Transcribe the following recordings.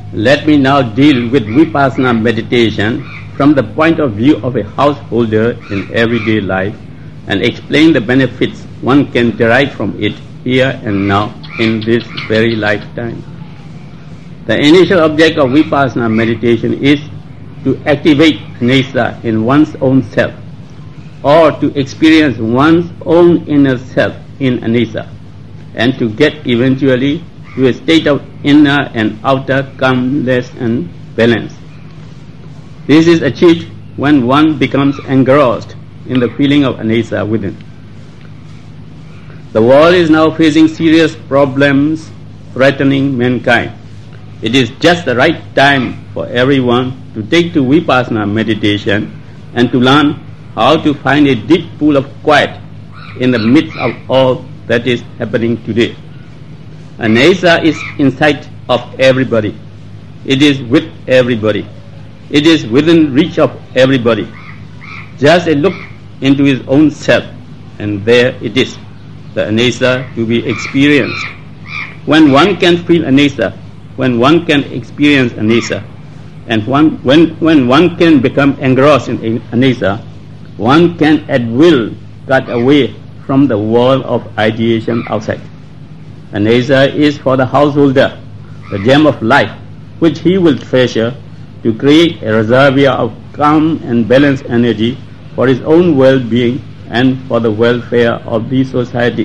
Let me now deal with Vipassana meditation from the point of view of a householder in everyday life and explain the benefits one can derive from it here and now in this very lifetime. The initial object of Vipassana meditation is to activate anesa in one's own self, or to experience one's own inner self in anesa, and to get eventually to a state of inner and outer calmness and balance. This is achieved when one becomes engrossed in the feeling of anesa within. The world is now facing serious problems threatening mankind. It is just the right time for everyone to take to Vipassana meditation and to learn how to find a deep pool of quiet in the midst of all that is happening today. Anesa is inside of everybody. It is with everybody. It is within reach of everybody. Just a look into his own self, and there it is, the anesa to be experienced. When one can feel anesa, when one can experience anesa, and when one can become engrossed in anesa, one can at will cut away from the world of ideation outside. Anesa is for the householder, the gem of life, which he will treasure to create a reservoir of calm and balanced energy for his own well-being and for the welfare of the society.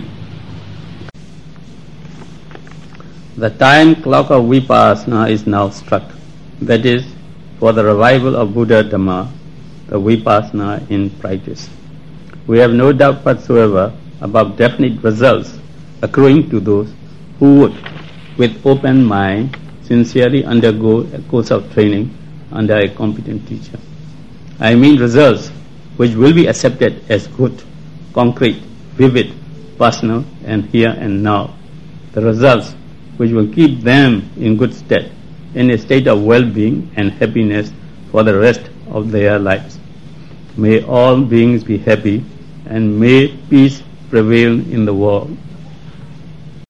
The time clock of Vipassana is now struck. That is, for the revival of Buddha Dhamma, the Vipassana in practice. We have no doubt whatsoever about definite results accruing to those who would, with open mind, sincerely undergo a course of training under a competent teacher. I mean results which will be accepted as good, concrete, vivid, personal, and here and now. The results which will keep them in good stead, in a state of well-being and happiness for the rest of their lives. May all beings be happy, and may peace prevail in the world.